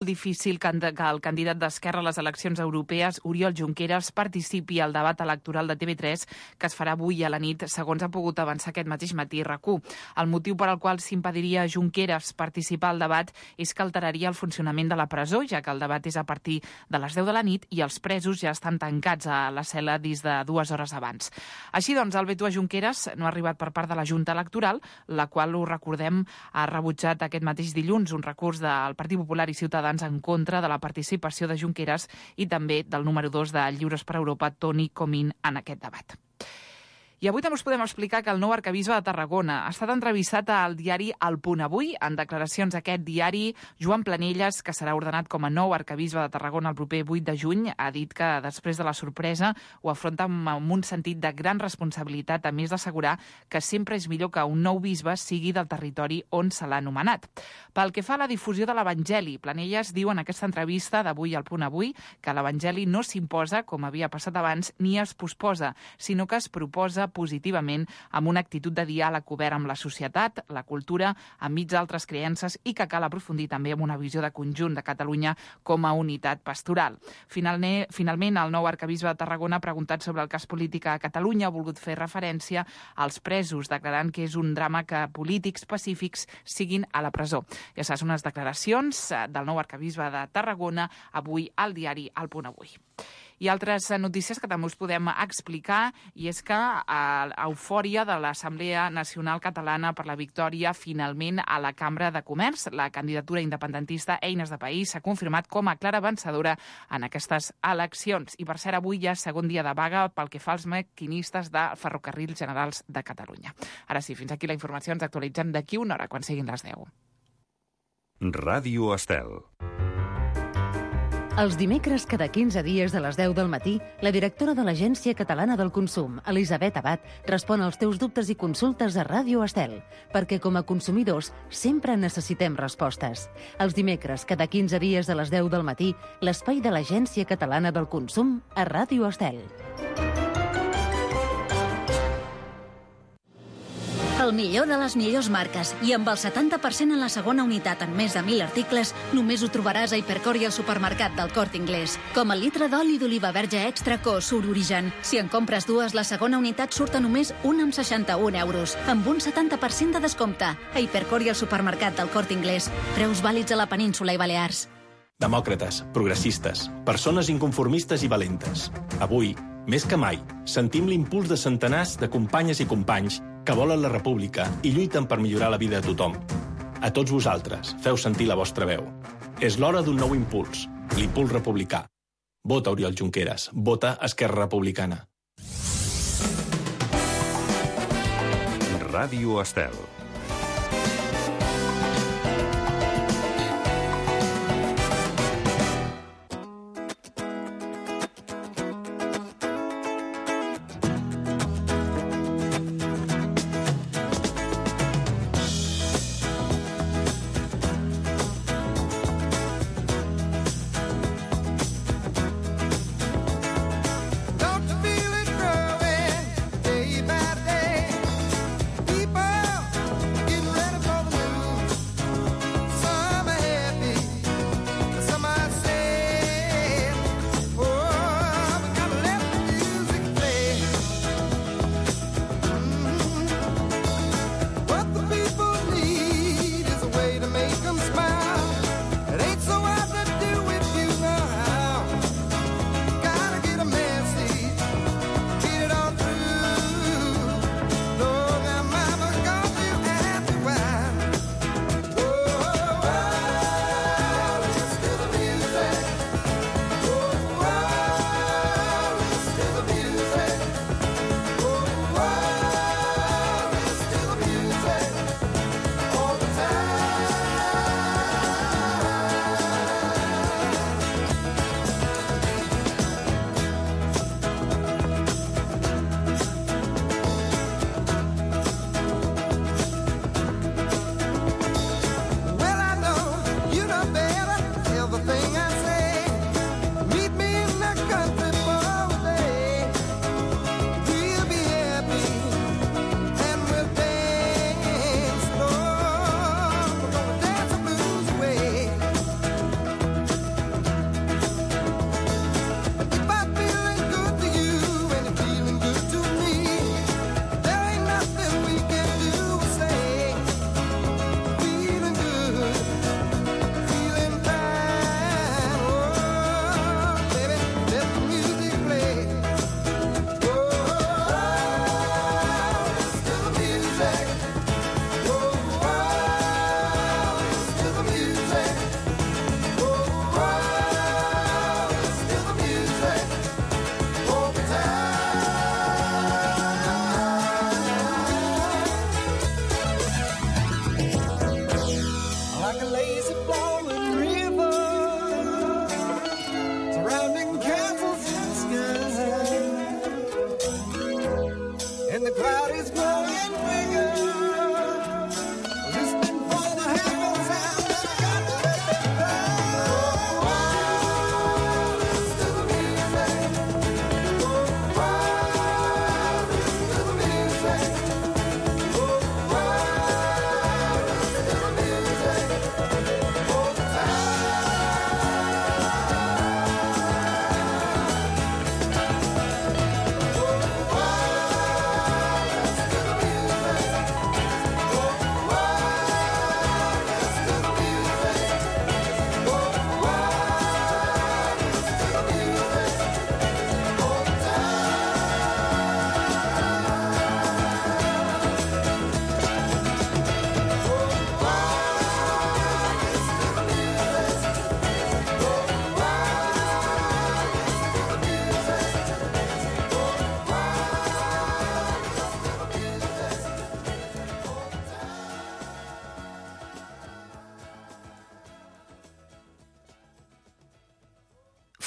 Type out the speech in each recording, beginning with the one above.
difícil que el candidat d'Esquerra a les eleccions europees, Oriol Junqueras, participi al debat electoral de TV3 que es farà avui a la nit, segons ha pogut avançar aquest mateix matí RAC1. El motiu per al qual s'impediria a Junqueras participar al debat és que alteraria el funcionament de la presó, ja que el debat és a partir de les 10 de la nit i els presos ja estan tancats a la cel·la des de 2 hores abans. Així doncs, el veto a Junqueras no ha arribat per part de la Junta Electoral, la qual, ho recordem, ha rebutjat aquest mateix dilluns un recurs del Partit Popular i Ciutadans en contra de la participació de Junqueras i també del número 2 de Lliures per Europa, Toni Comín, en aquest debat. I avui també us podem explicar que el nou arquebisbe de Tarragona ha estat entrevistat al diari El Punt Avui. En declaracions a aquest diari, Joan Planelles, que serà ordenat com a nou arquebisbe de Tarragona el proper 8 de juny, ha dit que després de la sorpresa ho afronta amb un sentit de gran responsabilitat, a més d'assegurar que sempre és millor que un nou bisbe sigui del territori on se l'ha anomenat. Pel que fa a la difusió de l'Evangeli, Planelles diu en aquesta entrevista d'avui al Punt Avui que l'Evangeli no s'imposa, com havia passat abans, ni es posposa, sinó que es proposa positivament amb una actitud de diàleg obert amb la societat, la cultura, enmig d'altres creences i que cal aprofundir també amb una visió de conjunt de Catalunya com a unitat pastoral. Finalment, el nou arquebisbe de Tarragona, preguntat sobre el cas polític a Catalunya, ha volgut fer referència als presos, declarant que és un drama que polítics pacífics siguin a la presó. Ja saps, unes declaracions del nou arquebisbe de Tarragona avui al diari El Punt Avui. I altres notícies que també us podem explicar, i és que eufòria de l'Assemblea Nacional Catalana per la victòria finalment a la Cambra de Comerç. La candidatura independentista Eines de País s'ha confirmat com a clara vencedora en aquestes eleccions. I per cert, avui hi ha segon dia de vaga pel que fa als maquinistes de Ferrocarrils Generals de Catalunya. Ara sí, fins aquí la informació. Ens actualitzem d'aquí una hora, quan siguin les 10. Ràdio Estel. Els dimecres, cada 15 dies de les 10 del matí, la directora de l'Agència Catalana del Consum, Elisabet Abad, respon als teus dubtes i consultes a Ràdio Estel, perquè com a consumidors sempre necessitem respostes. Els dimecres, cada 15 dies de les 10 del matí, l'espai de l'Agència Catalana del Consum a Ràdio Estel. El millor de les millors marques i amb el 70% en la segona unitat en més de 1.000 articles només ho trobaràs a Hipercor i al supermercat del Corte Inglés. Com el litre d'oli d'oliva verge extra Sur Origen. Si en compres dues, la segona unitat surt a només 1,61 euros, amb un 70% de descompte. A Hipercor i al supermercat del Corte Inglés. Preus vàlids a la península i Balears. Demòcrates, progressistes, persones inconformistes i valentes. Avui, més que mai, sentim l'impuls de centenars de companyes i companys que volen la república i lluiten per millorar la vida de tothom. A tots vosaltres, feu sentir la vostra veu. És l'hora d'un nou impuls, l'impuls republicà. Vota Oriol Junqueras, vota Esquerra Republicana. Ràdio Estel.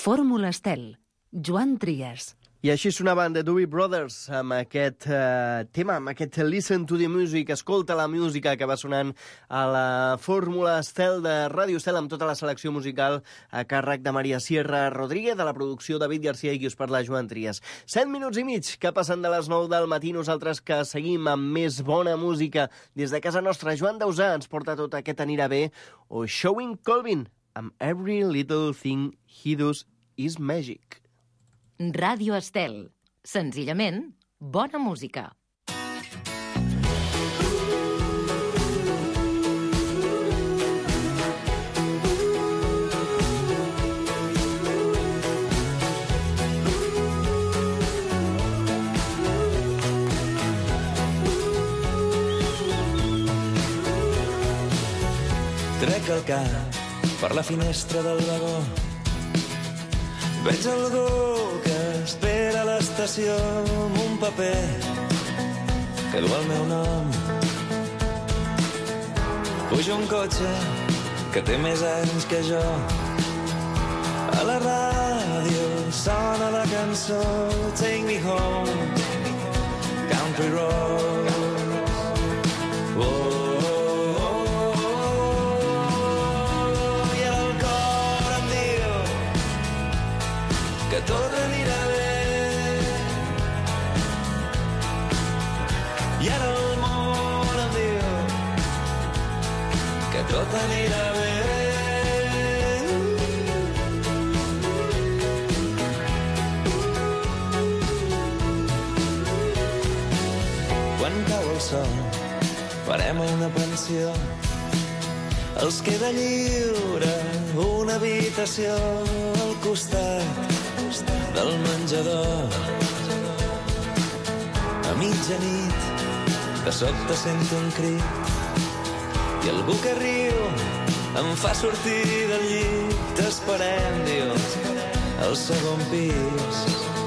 Fórmula Estel, Joan Trias. I així sonaven The Doobie Brothers amb aquest tema, amb aquest Listen to the Music, escolta la música que va sonant a la Fórmula Estel de Ràdio Estel amb tota la selecció musical a càrrec de Maria Sierra Rodríguez, de la producció David Garcia i qui us parla Joan Trias. 7 minuts i mig que passen de les 9 del matí, nosaltres que seguim amb més bona música des de casa nostra. Joan Dausà ens porta tot aquest Anirà bé, o Showing Colvin amb Every Little Thing He Does Is Magic. Ràdio Estel. Senzillament, bona música. Trec el cap per la finestra del vagó. Veig algú que espera a l'estació amb un paper que du el meu nom. Puja un cotxe que té més anys que jo. A la ràdio sona la cançó Take Me Home, Country Road. Oh. Que tot anirà bé. I ara el món em diu que tot anirà bé. Quan cau el sol farem a una pensió. Els queda lliure una habitació al costat del menjador. A mitjanit de sobte sento un crit i algú que riu em fa sortir del llit. T'esperem, diu, al segon pis.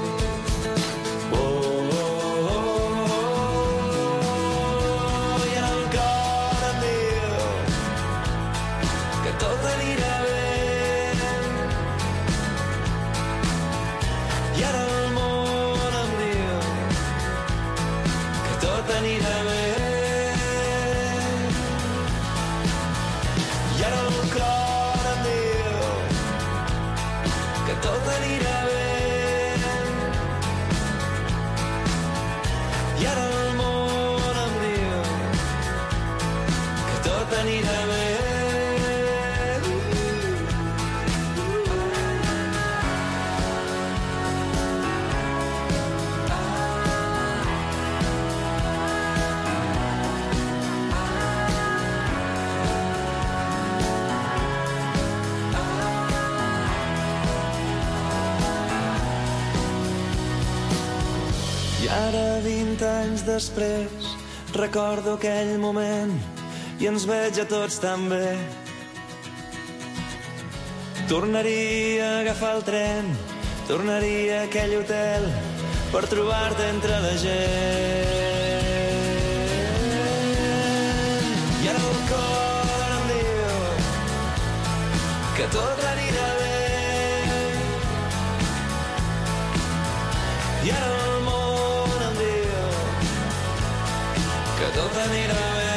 I el cor em diu que tot anirà bé. I ara el món em diu que tot anirà bé. I ara el cor em diu que tot anirà bé. I ara el món em diu que tot anirà bé. Ara, 20 anys després, recordo aquell moment i ens veig a tots tan bé. Tornaria a agafar el tren, tornaria a aquell hotel per trobar-te entre la gent. I ara el cor em diu que tot anirà bé. I ara el món em diu que tot anirà bé.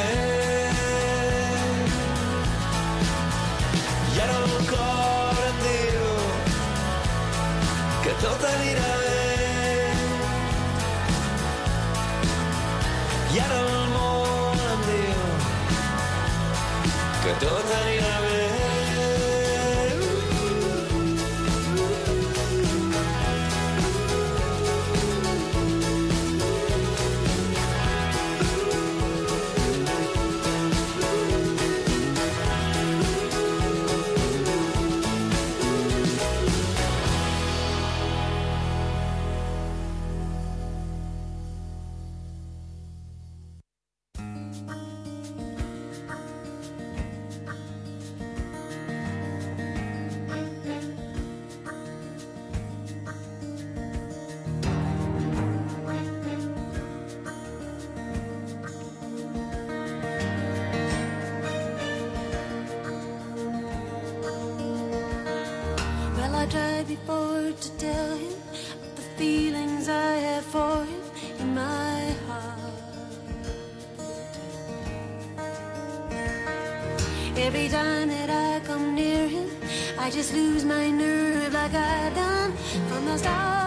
I ara el cor em diu que tot anirà bé. I ara el món em diu que tot anirà bé. Well, I tried before to tell him the feelings I have for him in my heart. Every time that I come near him, I just lose my nerve like I've done from the start.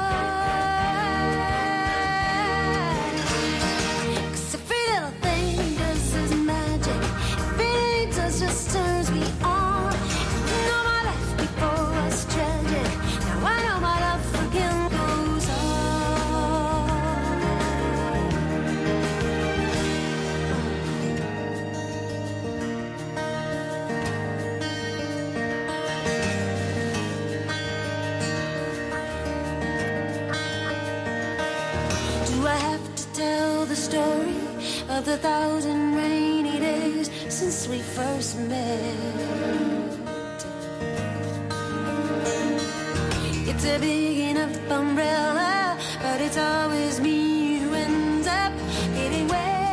'Cause every little thing he does is magic. Everything he does just turns me on. You know my life before was tragic. Now I know my love for him goes on. Do I have to tell the story of the 1,000 rainy days since we first met? It's a big enough umbrella, but it's always me who ends up getting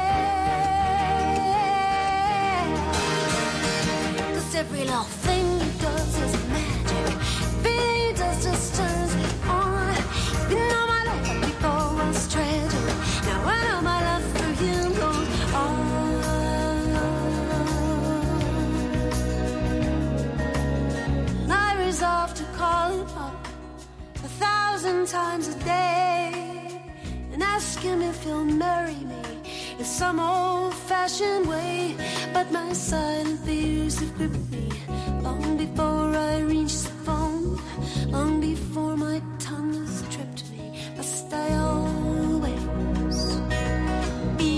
wet. 'Cause every little thing he does is magic. Everything he does just turns me on. You know my life before was tragic. Now I know my love for him goes on. I resolved to call him up 1,000 times a day and ask him if he'll marry me in some old-fashioned way. But my silent fears have gripped me long before I reached the phone, long before my tongue has tripped me. Must I always be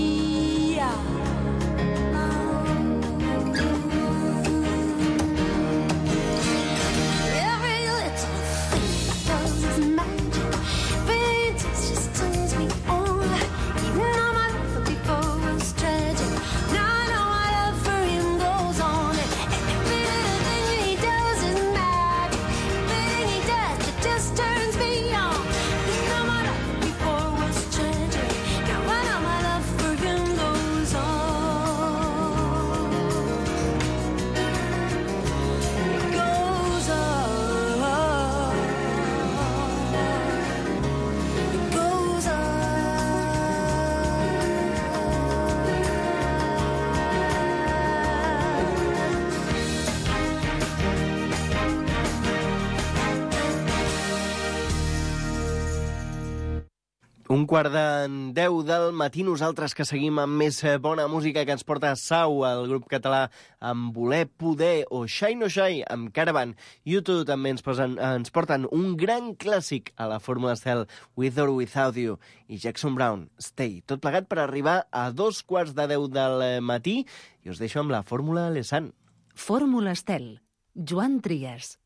alone? Every little thing he does is magic. Everything he does just turns me on. Even though my love before was tragic, now I know my love for him goes on. Every little thing he does is magic. Everything he does, it just turns me on. Even though my love before was tragic, now I know my love for him goes on. It goes on. It goes on. Un quart de 10 del matí, nosaltres que seguim amb més bona música que ens porta Sau, el grup català amb Voler Poder, o Shy No Shy amb Caravan. YouTube també ens porten un gran clàssic a la Fórmula Estel, With or Without You, i Jackson Brown, Stay. Tot plegat per arribar a 2:15 del matí, i us deixo amb la Fórmula Lesan. Fórmula Estel. Joan Trias.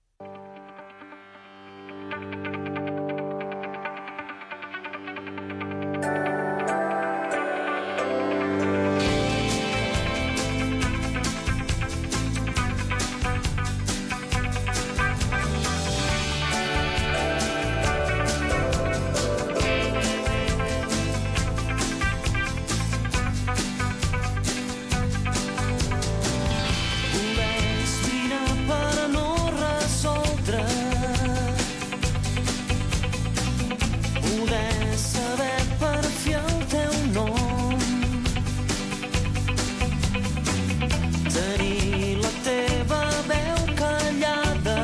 Para no resoldre, poder saber per fi el teu nom, tenir la teva veu callada,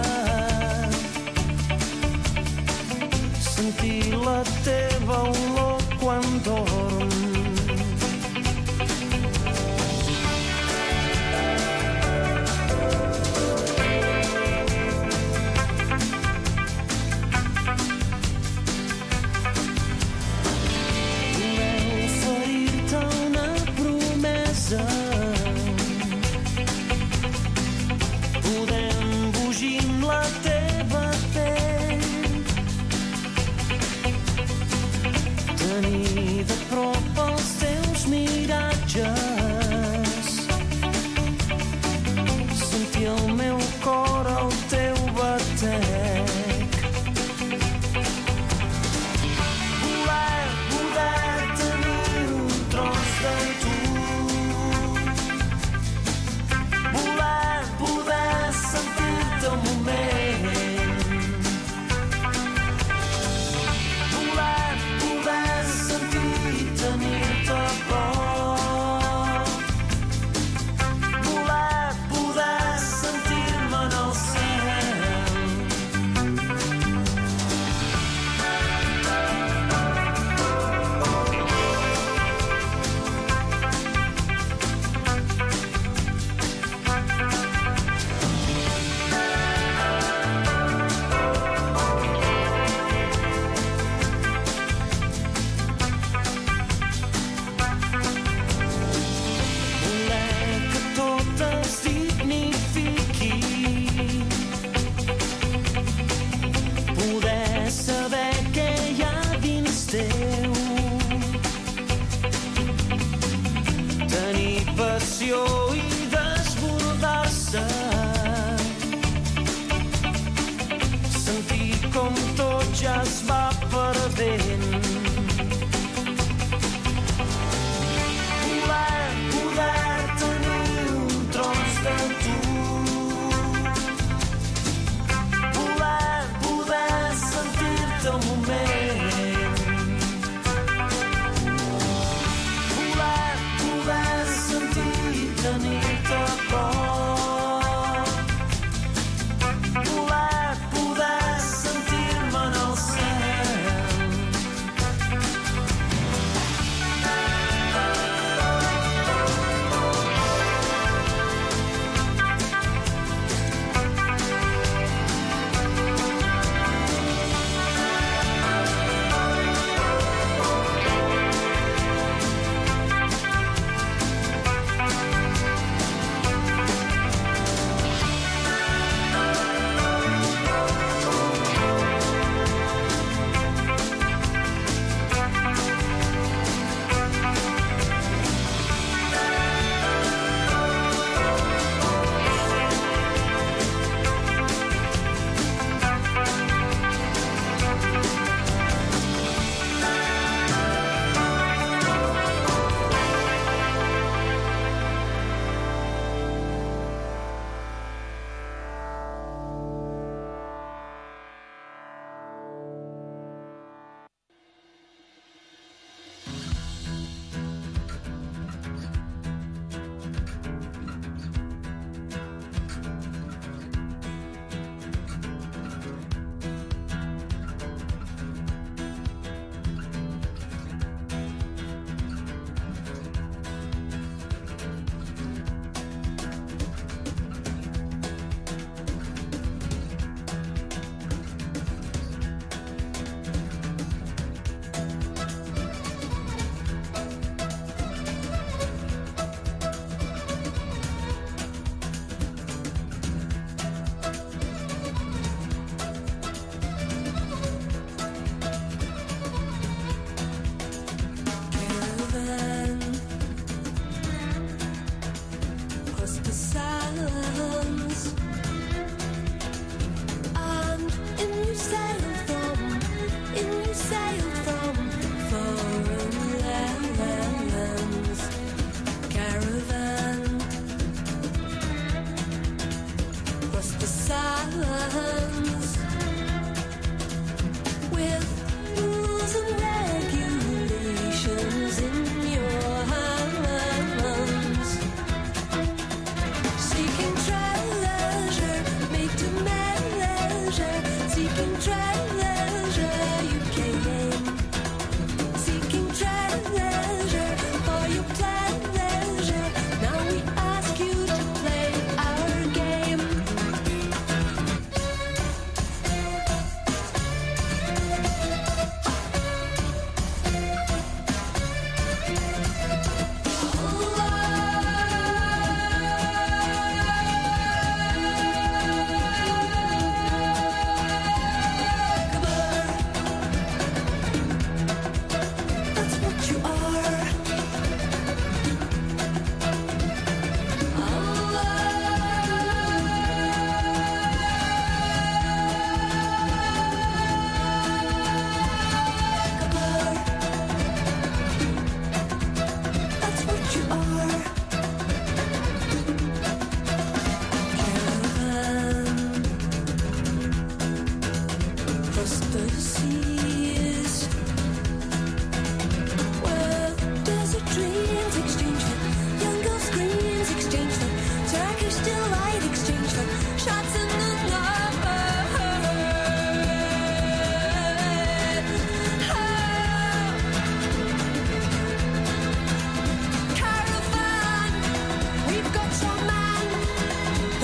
sentir la teva olor quan dorms. Podem embogir amb la teva pell, tenir de prop els teus miratges, sentir el meu cor al teu batec. Poder tenir un tros de tu, poder sentir-te un moment, sentir com tot ja es va perdent. Poder tenir un tros de tu. Poder sentir-te un moment. Poder sentir i tenir-te a prop. Poder sentir-me en el cel.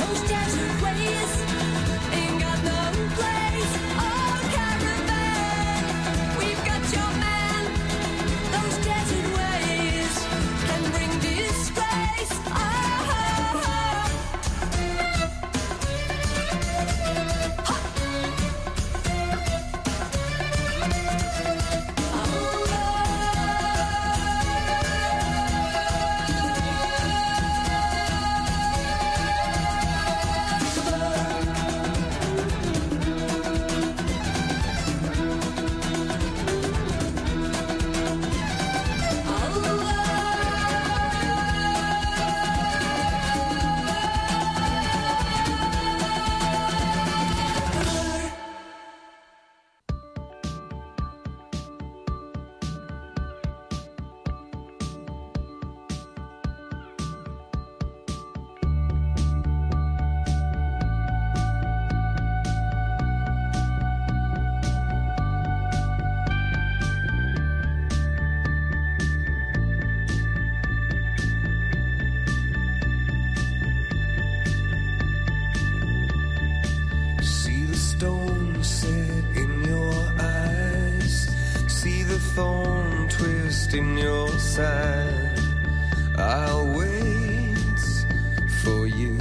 Ways ain't got no place. Oh, caravan. moon set in your eyes, see the thorn twist in your side. I'll wait for you.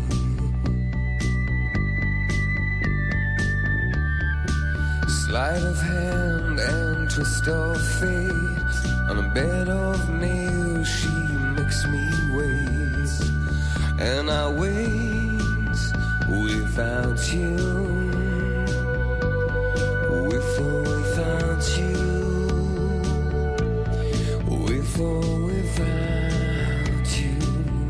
Sleight of hand and twist of fate, on a bed of nails she makes me wait, and I wait without you, with or without you, with or without you.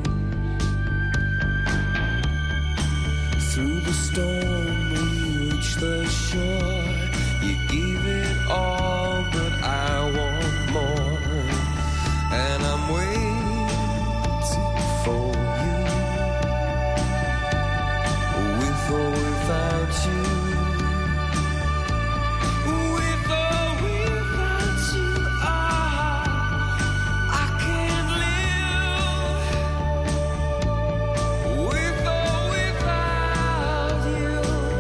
Through the storm we reach the shore. You give it all, but I want more, and I'm waiting for you, with or without you, with or without you. I can't live with or without you.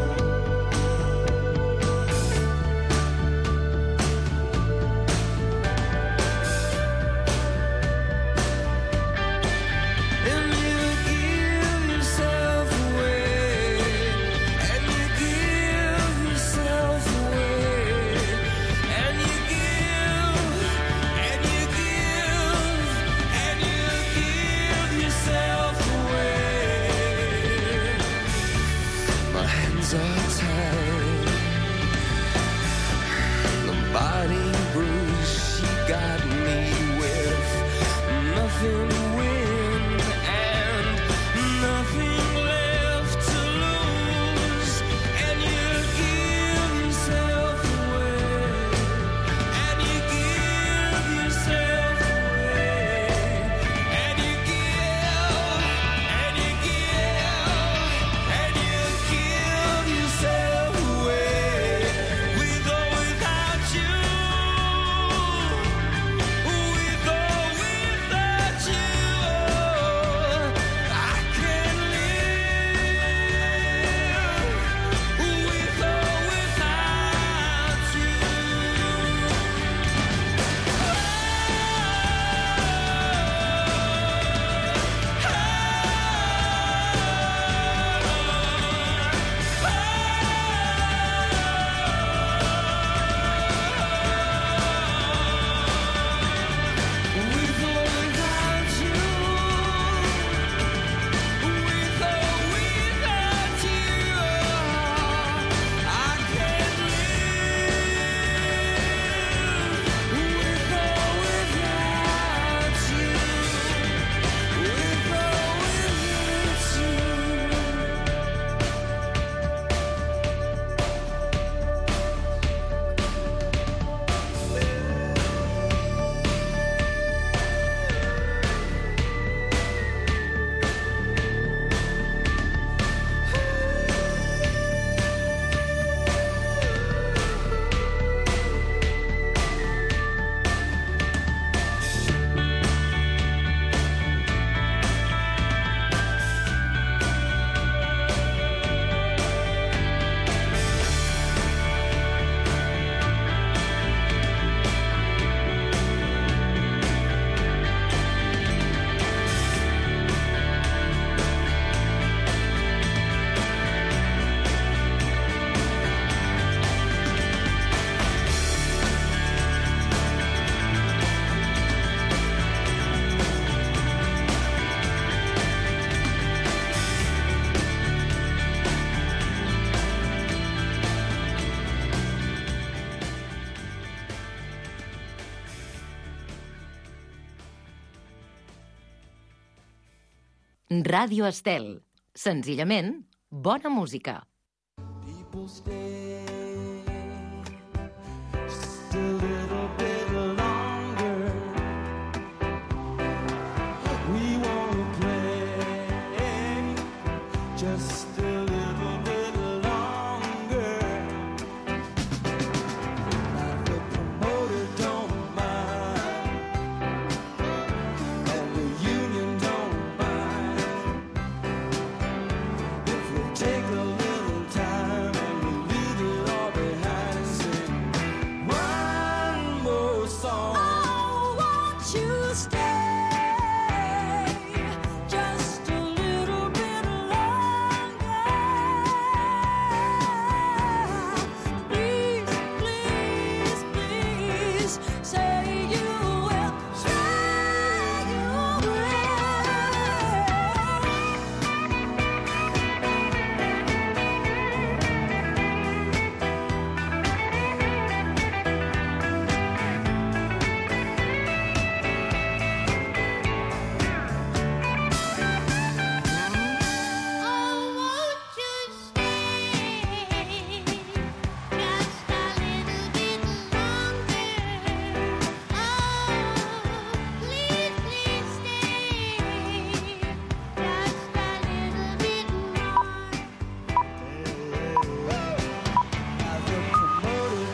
And you give yourself away, and you give yourself away, and you give, and you give, and you give yourself away. My hands are tied, the body bruised, she got me with nothing to win and nothing left to lose. And you give yourself away, and you give yourself away, and you give, and you give, and you give yourself away, with or without you, with or without you. I can't live with or without you. With or without you, with or without you, I can't live with or without you, with or Ràdio Estel. Senzillament, bona música. People stare